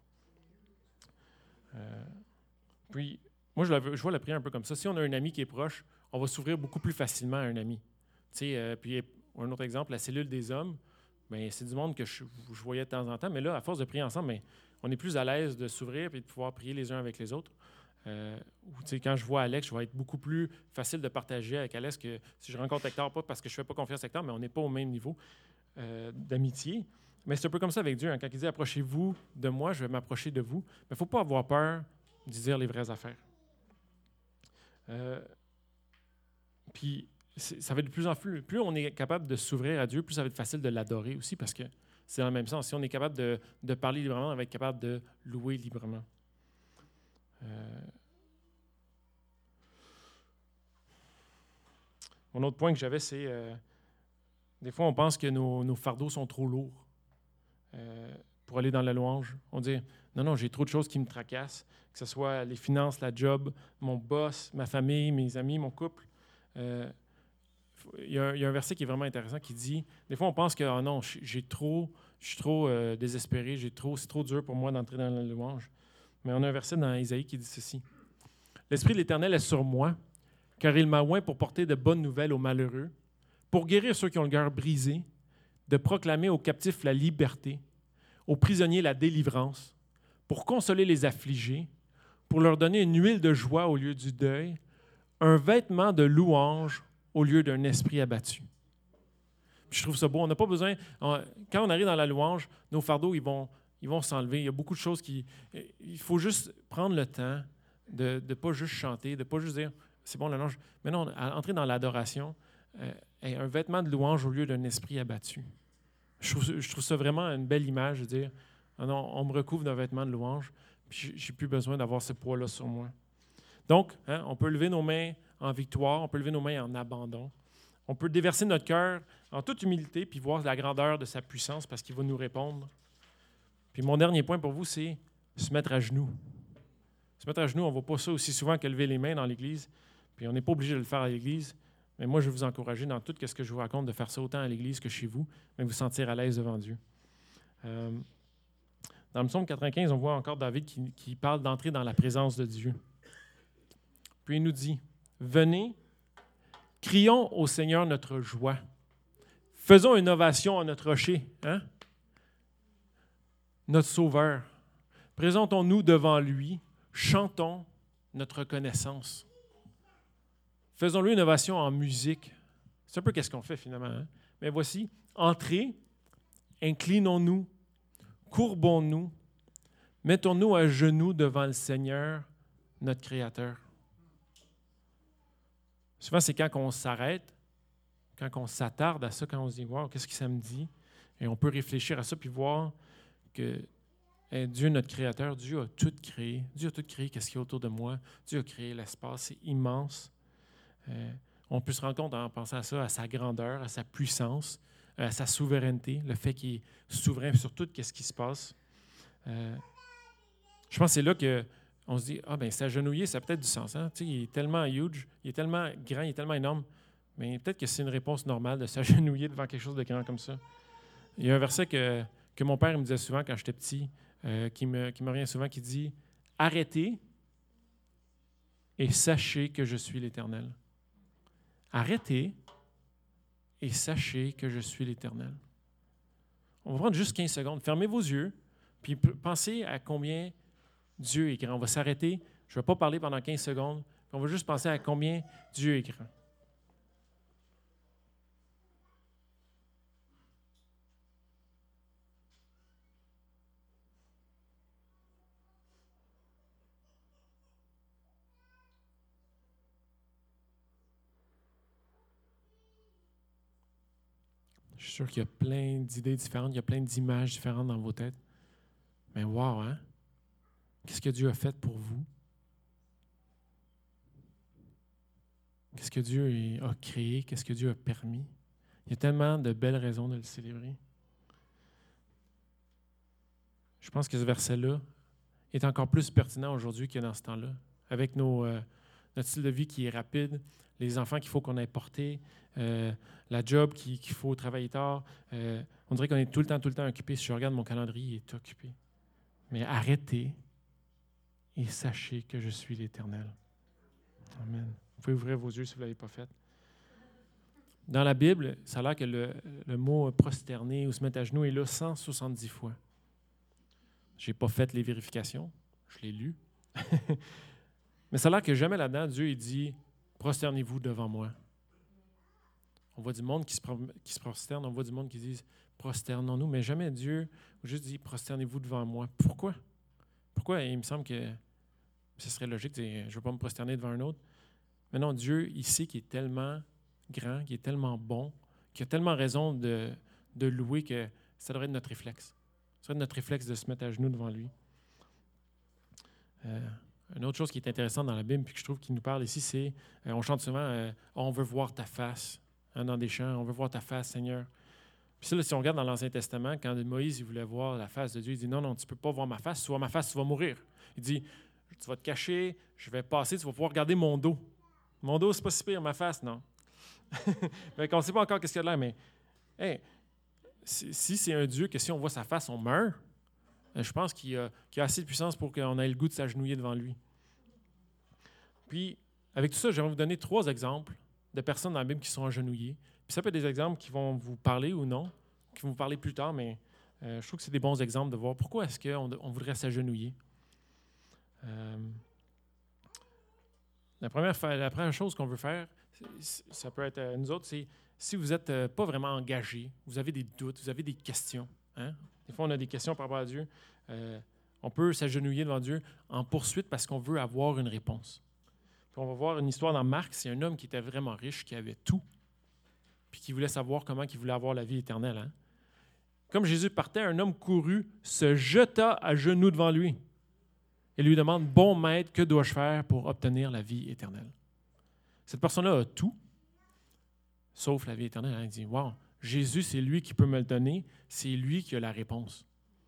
Puis, moi, je vois la prière un peu comme ça. Si on a un ami qui est proche, on va s'ouvrir beaucoup plus facilement à un ami. Puis, un autre exemple, la cellule des hommes, bien, c'est du monde que je voyais de temps en temps, mais là, à force de prier ensemble, bien, on est plus à l'aise de s'ouvrir et de pouvoir prier les uns avec les autres. Quand je vois Alex, je vais être beaucoup plus facile de partager avec Alex que si je rencontre Hector, pas parce que je ne fais pas confiance à Hector, mais on n'est pas au même niveau d'amitié. Mais c'est un peu comme ça avec Dieu. Hein. Quand il dit « Approchez-vous de moi, je vais m'approcher de vous », il ne faut pas avoir peur de dire les vraies affaires. Puis, ça va être de plus en plus on est capable de s'ouvrir à Dieu, plus ça va être facile de l'adorer aussi, parce que c'est dans le même sens. Si on est capable de parler librement, on va être capable de louer librement. Mon autre point que j'avais, c'est des fois, on pense que nos fardeaux sont trop lourds pour aller dans la louange. On dit « Non, j'ai trop de choses qui me tracassent, que ce soit les finances, la job, mon boss, ma famille, mes amis, mon couple. » Il y a un verset qui est vraiment intéressant qui dit, des fois on pense que oh non, je suis trop désespéré, c'est trop dur pour moi d'entrer dans la louange. Mais on a un verset dans Isaïe qui dit ceci. « L'Esprit de l'Éternel est sur moi, car il m'a oint pour porter de bonnes nouvelles aux malheureux, pour guérir ceux qui ont le cœur brisé, de proclamer aux captifs la liberté, aux prisonniers la délivrance, pour consoler les affligés, pour leur donner une huile de joie au lieu du deuil, un vêtement de louange au lieu d'un esprit abattu. » Puis je trouve ça beau. On n'a pas besoin... quand on arrive dans la louange, nos fardeaux, ils vont s'enlever. Il y a beaucoup de choses qui... Il faut juste prendre le temps de ne pas juste chanter, de ne pas juste dire « c'est bon la louange ». Mais non, entrer dans l'adoration, un vêtement de louange au lieu d'un esprit abattu. Je trouve ça vraiment une belle image de dire ah non, on me recouvre d'un vêtement de louange, puis je n'ai plus besoin d'avoir ce poids-là sur moi. Donc, on peut lever nos mains en victoire, on peut lever nos mains en abandon. On peut déverser notre cœur en toute humilité puis voir la grandeur de sa puissance parce qu'il va nous répondre. Puis mon dernier point pour vous, c'est se mettre à genoux. Se mettre à genoux, on ne voit pas ça aussi souvent que lever les mains dans l'Église, puis on n'est pas obligé de le faire à l'Église. Mais moi, je vais vous encourager dans tout ce que je vous raconte de faire ça autant à l'Église que chez vous, mais vous sentir à l'aise devant Dieu. Dans le psaume 95, on voit encore David qui parle d'entrer dans la présence de Dieu. Puis il nous dit, « Venez, crions au Seigneur notre joie. Faisons une ovation à notre rocher, notre Sauveur. Présentons-nous devant lui, chantons notre reconnaissance. » Faisons-lui une ovation en musique. C'est un peu qu'est-ce qu'on fait finalement. Hein? Mais voici, entrez, inclinons-nous, courbons-nous, mettons-nous à genoux devant le Seigneur, notre Créateur. Souvent, c'est quand on s'arrête, quand on s'attarde à ça, quand on se dit « Wow, qu'est-ce que ça me dit? » Et on peut réfléchir à ça puis voir que Dieu, notre Créateur, Dieu a tout créé. Dieu a tout créé, qu'est-ce qu'il y a autour de moi. Dieu a créé l'espace, c'est immense. On peut se rendre compte en pensant à ça, à sa grandeur, à sa puissance, à sa souveraineté, le fait qu'il est souverain sur tout ce qui se passe. Je pense que c'est là qu'on se dit, s'agenouiller, ça a peut-être du sens. Hein? Il est tellement huge, il est tellement grand, il est tellement énorme, mais peut-être que c'est une réponse normale de s'agenouiller devant quelque chose de grand comme ça. Il y a un verset que mon père me disait souvent quand j'étais petit, qui me revient souvent, qui dit « Arrêtez et sachez que je suis l'Éternel. » Arrêtez et sachez que je suis l'Éternel. On va prendre juste 15 secondes. Fermez vos yeux, puis pensez à combien Dieu est grand. On va s'arrêter. Je ne vais pas parler pendant 15 secondes. On va juste penser à combien Dieu est grand. Je suis sûr qu'il y a plein d'idées différentes, il y a plein d'images différentes dans vos têtes. Mais wow, hein? Qu'est-ce que Dieu a fait pour vous? Qu'est-ce que Dieu a créé? Qu'est-ce que Dieu a permis? Il y a tellement de belles raisons de le célébrer. Je pense que ce verset-là, est encore plus pertinent aujourd'hui que dans ce temps-là, avec notre style de vie qui est rapide, les enfants qu'il faut qu'on ait portés, la job qu'il faut travailler tard. On dirait qu'on est tout le temps occupé. Si je regarde mon calendrier, il est occupé. Mais arrêtez et sachez que je suis l'Éternel. Amen. Vous pouvez ouvrir vos yeux si vous ne l'avez pas fait. Dans la Bible, ça a l'air que le mot prosterner ou se mettre à genoux est là 170 fois. Je n'ai pas fait les vérifications, je l'ai lu. Mais ça a l'air que jamais là-dedans, Dieu il dit « prosternez-vous devant moi ». On voit du monde qui se prosterne, on voit du monde qui dit « prosternons-nous », mais jamais Dieu juste dit « prosternez-vous devant moi ». Pourquoi? Pourquoi? Il me semble que ce serait logique de dire « je ne veux pas me prosterner devant un autre ». Mais non, Dieu, ici, qui est tellement grand, qui est tellement bon, qui a tellement raison de louer que ça devrait être notre réflexe. Ça devrait être notre réflexe de se mettre à genoux devant lui. Une autre chose qui est intéressante dans la Bible, puis que je trouve qu'il nous parle ici, c'est, on chante souvent « On veut voir ta face hein, », dans des chants, « On veut voir ta face, Seigneur ». Puis ça, là, si on regarde dans l'Ancien Testament, quand Moïse il voulait voir la face de Dieu, il dit « Non, tu ne peux pas voir ma face. Si tu vois ma face, tu vas mourir. » Il dit « Tu vas te cacher, je vais passer, tu vas pouvoir regarder mon dos. » Mon dos, c'est pas si pire, ma face, non. On ne sait pas encore qu'est-ce qu'il y a de l'air, mais hey, si c'est un Dieu que si on voit sa face, on meurt, je pense qu'il y a assez de puissance pour qu'on ait le goût de s'agenouiller devant lui. Puis, avec tout ça, j'aimerais vous donner 3 exemples de personnes dans la Bible qui sont agenouillées. Puis ça peut être des exemples qui vont vous parler ou non, qui vont vous parler plus tard, mais je trouve que c'est des bons exemples de voir pourquoi est-ce qu'on voudrait s'agenouiller. La première chose qu'on veut faire, ça peut être nous autres, c'est si vous n'êtes pas vraiment engagé, vous avez des doutes, vous avez des questions. Hein? Des fois, on a des questions par rapport à Dieu. On peut s'agenouiller devant Dieu en poursuite parce qu'on veut avoir une réponse. Puis on va voir une histoire dans Marc, c'est un homme qui était vraiment riche, qui avait tout, puis qui voulait savoir comment il voulait avoir la vie éternelle. Hein? Comme Jésus partait, un homme courut, se jeta à genoux devant lui et lui demande « Bon maître, que dois-je faire pour obtenir la vie éternelle? » Cette personne-là a tout, sauf la vie éternelle. Hein? Il dit « Wow, Jésus, c'est lui qui peut me le donner, c'est lui qui a la réponse. »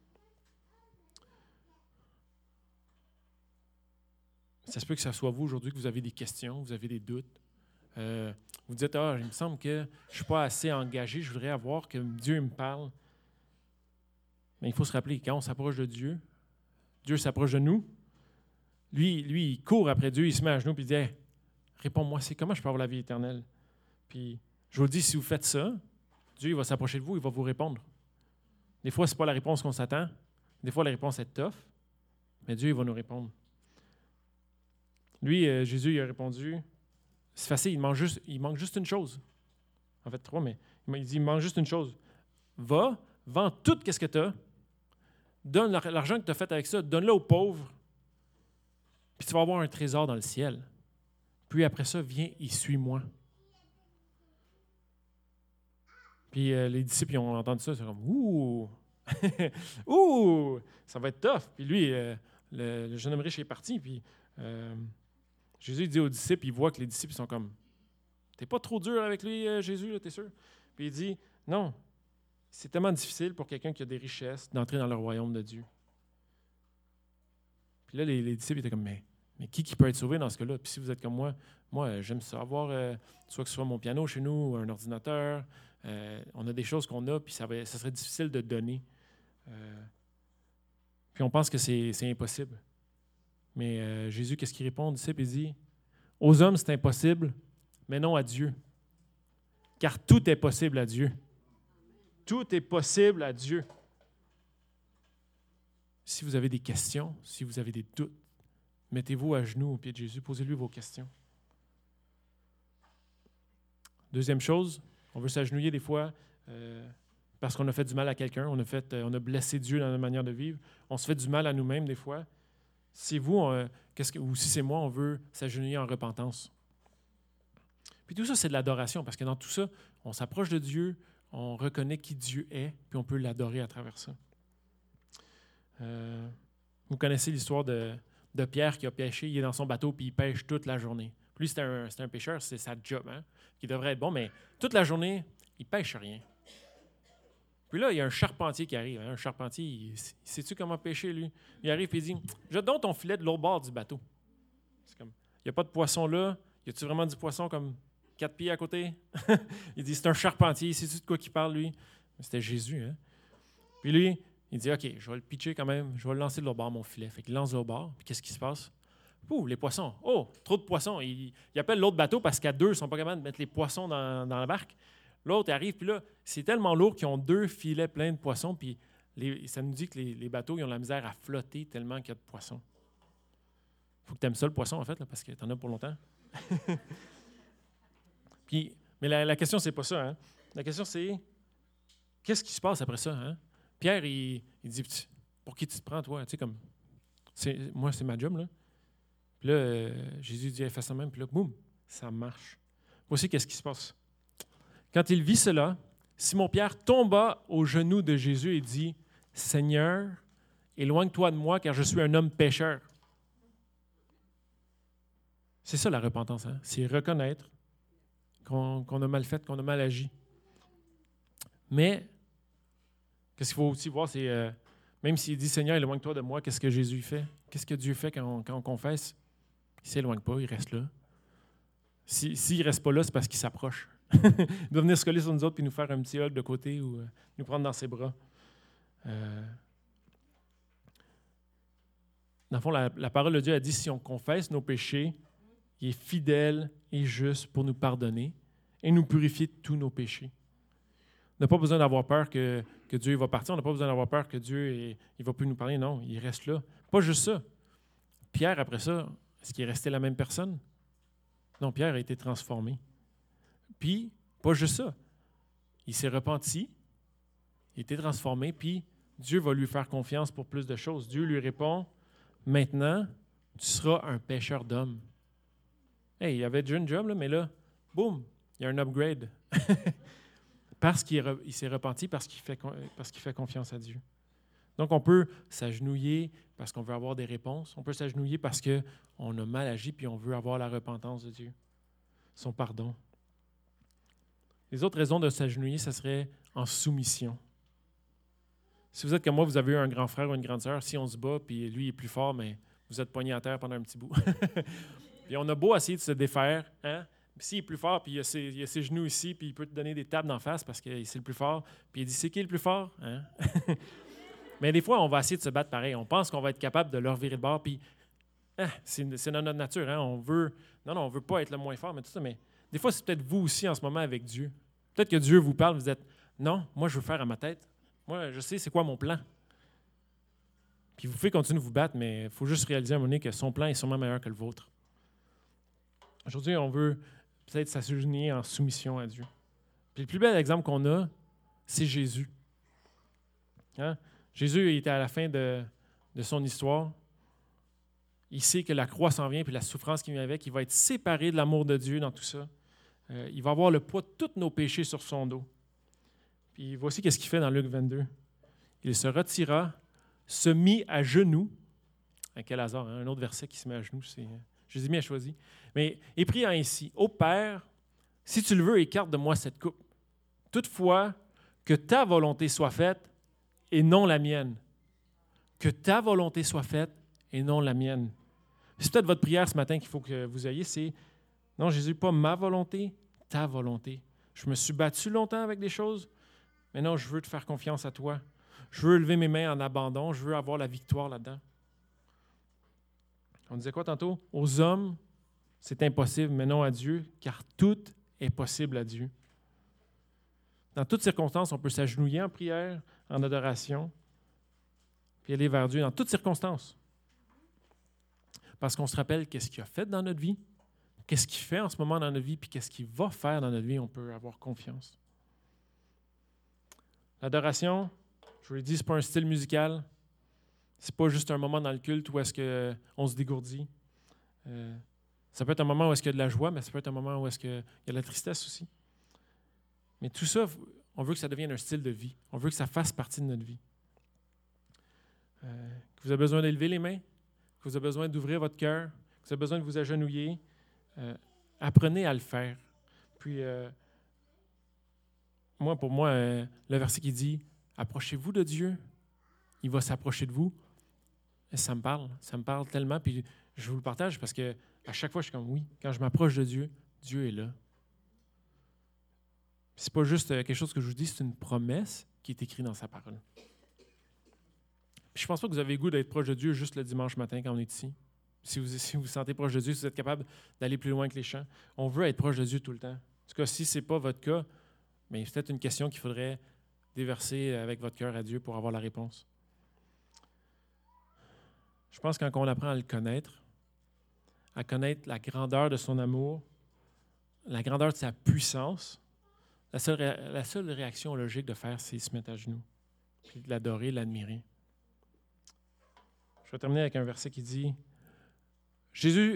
Ça se peut que ce soit vous aujourd'hui, que vous avez des questions, vous avez des doutes. Vous dites « Ah, il me semble que je ne suis pas assez engagé, je voudrais avoir que Dieu me parle. » Mais il faut se rappeler, quand on s'approche de Dieu, Dieu s'approche de nous. Lui, il court après Dieu, il se met à genoux et il dit hey, « Réponds-moi, c'est comment je peux avoir la vie éternelle? » Puis, je vous le dis, si vous faites ça, Dieu il va s'approcher de vous, il va vous répondre. Des fois, ce n'est pas la réponse qu'on s'attend. Des fois, la réponse est tough, mais Dieu il va nous répondre. Lui, Jésus, il a répondu, c'est facile, il manque juste une chose. En fait, 3, mais il dit, il manque juste une chose. Va, vends tout ce que tu as, donne l'argent que tu as fait avec ça, donne-le aux pauvres, puis tu vas avoir un trésor dans le ciel. Puis après ça, viens et suis-moi. Puis les disciples ils ont entendu ça, c'est comme, ouh, ouh, ça va être tough. Puis lui, le jeune homme riche est parti, puis Jésus dit aux disciples, il voit que les disciples sont comme, t'es pas trop dur avec lui, Jésus, là, t'es sûr? Puis il dit, non, c'est tellement difficile pour quelqu'un qui a des richesses d'entrer dans le royaume de Dieu. Puis là, les disciples étaient comme, mais qui peut être sauvé dans ce cas-là? Puis si vous êtes comme moi, j'aime ça avoir, soit que ce soit mon piano chez nous, ou un ordinateur, on a des choses qu'on a, puis ça serait difficile de donner. Puis on pense que c'est impossible. Mais Jésus, qu'est-ce qu'il répond aux disciples? Il dit, aux hommes, c'est impossible, mais non à Dieu. Car tout est possible à Dieu. Tout est possible à Dieu. Si vous avez des questions, si vous avez des doutes, mettez-vous à genoux au pied de Jésus, posez-lui vos questions. Deuxième chose, on veut s'agenouiller des fois parce qu'on a fait du mal à quelqu'un, on a blessé Dieu dans notre manière de vivre, on se fait du mal à nous-mêmes des fois. Si vous, ou si c'est moi, on veut s'agenouiller en repentance. Puis tout ça, c'est de l'adoration, parce que dans tout ça, on s'approche de Dieu, on reconnaît qui Dieu est, puis on peut l'adorer à travers ça. Vous connaissez l'histoire de Pierre qui a pêché, il est dans son bateau, puis il pêche toute la journée. Puis lui, c'est un pêcheur, c'est sa job, hein, qui devrait être bon, mais toute la journée, il ne pêche rien. Puis là, il y a un charpentier qui arrive. Un charpentier, sais-tu comment pêcher, lui? Il arrive et il dit, jette donc ton filet de l'autre bord du bateau. C'est comme, il n'y a pas de poisson là. Y a-tu vraiment du poisson comme 4 pieds à côté? Il dit, c'est un charpentier. Sais-tu de quoi qu'il parle, lui? C'était Jésus, hein? Puis lui, il dit, OK, je vais le pitcher quand même. Je vais le lancer de l'autre bord, mon filet. Fait qu'il lance de l'autre bord. Puis qu'est-ce qui se passe? Ouh, les poissons. Oh, trop de poissons. Il appelle l'autre bateau parce qu'à deux, ils ne sont pas capables de mettre les poissons dans la barque. L'autre arrive, puis là, c'est tellement lourd qu'ils ont 2 filets pleins de poissons. Puis ça nous dit que les bateaux, ils ont la misère à flotter tellement qu'il y a de poissons. Il faut que tu aimes ça, le poisson, en fait, là, parce que tu en as pour longtemps. Mais la question, c'est pas ça. Hein? La question, c'est qu'est-ce qui se passe après ça? Hein? Pierre, il dit, pour qui tu te prends, toi? Tu sais, comme, moi, c'est ma job, là. Puis là, Jésus dit, fais ça même. Puis là, boum, ça marche. Voici qu'est-ce qui se passe. Quand il vit cela, Simon-Pierre tomba aux genoux de Jésus et dit, Seigneur, éloigne-toi de moi, car je suis un homme pécheur. C'est ça la repentance, hein? C'est reconnaître qu'on a mal fait, qu'on a mal agi. Mais, qu'est-ce qu'il faut aussi voir, c'est, même s'il dit, Seigneur, éloigne-toi de moi, qu'est-ce que Jésus fait? Qu'est-ce que Dieu fait quand on confesse? Il ne s'éloigne pas, il reste là. S'il ne reste pas là, c'est parce qu'il s'approche. Il doit venir se coller sur nous autres et nous faire un petit hug de côté ou nous prendre dans ses bras. Dans le fond, la parole de Dieu a dit, si on confesse nos péchés, il est fidèle et juste pour nous pardonner et nous purifier de tous nos péchés. On n'a pas besoin d'avoir peur que Dieu va partir. On n'a pas besoin d'avoir peur que Dieu ne va plus nous parler. Non, il reste là. Pas juste ça. Pierre, après ça, est-ce qu'il est resté la même personne? Non, Pierre a été transformé. Puis, pas juste ça. Il s'est repenti, il a été transformé, puis Dieu va lui faire confiance pour plus de choses. Dieu lui répond, maintenant, tu seras un pêcheur d'hommes. Hey, il avait déjà une job, là, mais là, boum, il y a un upgrade. Parce qu'il s'est repenti, parce qu'il fait confiance à Dieu. Donc, on peut s'agenouiller parce qu'on veut avoir des réponses. On peut s'agenouiller parce qu'on a mal agi puis on veut avoir la repentance de Dieu, son pardon. Les autres raisons de s'agenouiller, ça serait en soumission. Si vous êtes comme moi, vous avez eu un grand frère ou une grande sœur, si on se bat puis lui est plus fort, mais vous êtes pogné à terre pendant un petit bout. Puis on a beau essayer de se défaire, hein? Puis s'il est plus fort, puis il a ses genoux ici, puis il peut te donner des tapes d'en face parce que c'est le plus fort. Puis il dit, c'est qui le plus fort? Hein? Mais des fois, on va essayer de se battre pareil. On pense qu'on va être capable de leur virer de bord, puis c'est dans notre nature. Hein? On veut pas être le moins fort, mais tout ça. Mais des fois, c'est peut-être vous aussi en ce moment avec Dieu. Peut-être que Dieu vous parle, vous êtes, non, moi, je veux faire à ma tête. Moi, je sais c'est quoi mon plan. Puis vous pouvez continuer de vous battre, mais il faut juste réaliser à un moment donné que son plan est sûrement meilleur que le vôtre. Aujourd'hui, on veut peut-être s'agenouiller en soumission à Dieu. Puis le plus bel exemple qu'on a, c'est Jésus. Hein? Jésus il était à la fin de son histoire. Il sait que la croix s'en vient, puis la souffrance qui vient avec, il va être séparé de l'amour de Dieu dans tout ça. Il va avoir le poids de tous nos péchés sur son dos. Puis voici qu'est-ce qu'il fait dans Luc 22. Il se retira, se mit à genoux. Quel hasard, hein? Un autre verset qui se met à genoux, c'est Jésus a choisi. Mais il prie ainsi, « Ô Père, si tu le veux, écarte de moi cette coupe. Toutefois, que ta volonté soit faite et non la mienne. Que ta volonté soit faite et non la mienne. » C'est peut-être votre prière ce matin qu'il faut que vous ayez, c'est « Non, Jésus, pas ma volonté, ta volonté. Je me suis battu longtemps avec des choses, mais non, je veux te faire confiance à toi. Je veux lever mes mains en abandon, je veux avoir la victoire là-dedans. » On disait quoi tantôt? Aux hommes, c'est impossible, mais non à Dieu, car tout est possible à Dieu. Dans toutes circonstances, on peut s'agenouiller en prière, en adoration, puis aller vers Dieu dans toutes circonstances. Parce qu'on se rappelle qu'est-ce qu'il a fait dans notre vie, qu'est-ce qu'il fait en ce moment dans notre vie, puis qu'est-ce qu'il va faire dans notre vie, on peut avoir confiance. L'adoration, je vous l'ai dit, ce n'est pas un style musical. C'est pas juste un moment dans le culte où est-ce qu'on se dégourdit. Ça peut être un moment où est-ce qu'il y a de la joie, mais ça peut être un moment où est-ce qu'il y a de la tristesse aussi. Mais tout ça, on veut que ça devienne un style de vie. On veut que ça fasse partie de notre vie. Que vous avez besoin d'élever les mains, que vous avez besoin d'ouvrir votre cœur, que vous avez besoin de vous agenouiller. Apprenez à le faire. Puis, pour moi, le verset qui dit Approchez-vous de Dieu. Il va s'approcher de vous. Et ça me parle tellement. Puis je vous le partage parce que à chaque fois, je suis comme oui, quand je m'approche de Dieu, Dieu est là. C'est pas juste quelque chose que je vous dis, c'est une promesse qui est écrite dans sa parole. Puis je pense pas que vous avez le goût d'être proche de Dieu juste le dimanche matin quand on est ici. Si vous vous sentez proche de Dieu, si vous êtes capable d'aller plus loin que les chants, on veut être proche de Dieu tout le temps. En tout cas, si ce n'est pas votre cas, mais c'est peut-être une question qu'il faudrait déverser avec votre cœur à Dieu pour avoir la réponse. Je pense que quand on apprend à le connaître, à connaître la grandeur de son amour, la grandeur de sa puissance, la seule réaction logique de faire, c'est se mettre à genoux, puis de l'adorer, l'admirer. Je vais terminer avec un verset qui dit Jésus,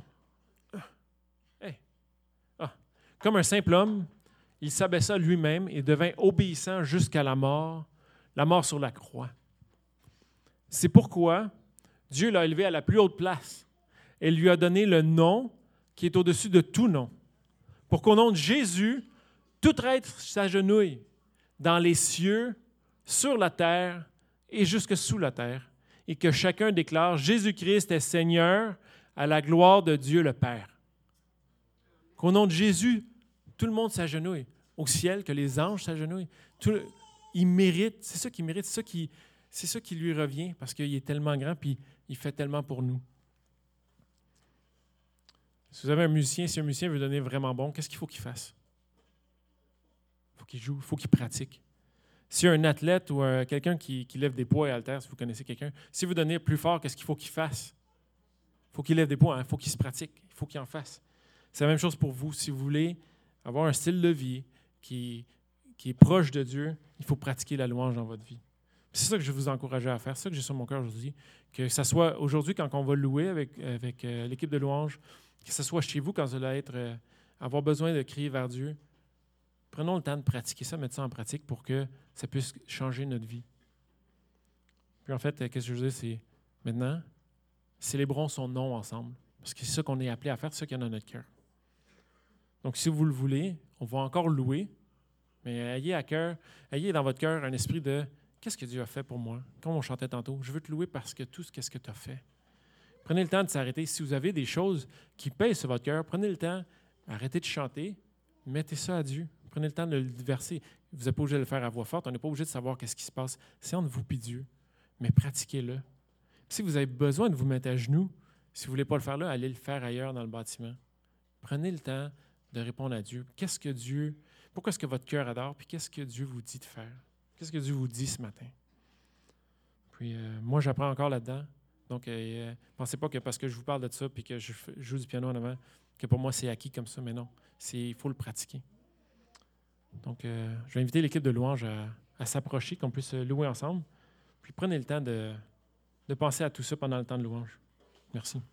comme un simple homme, il s'abaissa lui-même et devint obéissant jusqu'à la mort sur la croix. C'est pourquoi Dieu l'a élevé à la plus haute place et lui a donné le nom qui est au-dessus de tout nom, pour qu'au nom de Jésus, tout être s'agenouille dans les cieux, sur la terre et jusque sous la terre, et que chacun déclare Jésus-Christ est Seigneur à la gloire de Dieu le Père. Qu'au nom de Jésus, tout le monde s'agenouille. Au ciel, que les anges s'agenouillent. Il mérite, c'est ça qu'il mérite, c'est ça qui lui revient, parce qu'il est tellement grand, puis il fait tellement pour nous. Si vous avez un musicien, si un musicien veut devenir vraiment bon, qu'est-ce qu'il faut qu'il fasse? Il faut qu'il joue, il faut qu'il pratique. Si un athlète ou quelqu'un qui lève des poids et haltère, si vous connaissez quelqu'un, si vous devenir plus fort, qu'est-ce qu'il faut qu'il fasse? Il faut qu'il lève des poids, il faut qu'il se pratique, il faut qu'il en fasse. C'est la même chose pour vous. Si vous voulez avoir un style de vie qui est proche de Dieu, il faut pratiquer la louange dans votre vie. C'est ça que je vais vous encourager à faire, c'est ça que j'ai sur mon cœur aujourd'hui. Que ce soit aujourd'hui quand on va louer avec l'équipe de louange, que ce soit chez vous quand vous allez avoir besoin de crier vers Dieu. Prenons le temps de pratiquer ça, mettre ça en pratique pour que ça puisse changer notre vie. Puis en fait, qu'est-ce que je veux dire, c'est maintenant, célébrons son nom ensemble. Parce que c'est ça qu'on est appelé à faire, c'est ça qu'il y a dans notre cœur. Donc si vous le voulez, on va encore louer, mais ayez à cœur, ayez dans votre cœur un esprit de qu'est-ce que Dieu a fait pour moi? Comme on chantait tantôt, je veux te louer parce que tout ce que tu as fait. Prenez le temps de s'arrêter. Si vous avez des choses qui pèsent sur votre cœur, prenez le temps, arrêtez de chanter, mettez ça à Dieu. Prenez le temps de le verser. Vous n'êtes pas obligé de le faire à voix forte. On n'est pas obligé de savoir qu'est-ce qui se passe. C'est entre vous et Dieu. Mais pratiquez-le. Si vous avez besoin de vous mettre à genoux, si vous ne voulez pas le faire là, allez le faire ailleurs dans le bâtiment. Prenez le temps de répondre à Dieu. Pourquoi est-ce que votre cœur adore? Puis qu'est-ce que Dieu vous dit de faire? Qu'est-ce que Dieu vous dit ce matin? Puis moi, j'apprends encore là-dedans. Donc, pensez pas que parce que je vous parle de ça puis que je joue du piano en avant, que pour moi, c'est acquis comme ça. Mais non, il faut le pratiquer. Donc, je vais inviter l'équipe de louange à s'approcher, qu'on puisse louer ensemble. Puis prenez le temps de penser à tout ça pendant le temps de louange. Merci.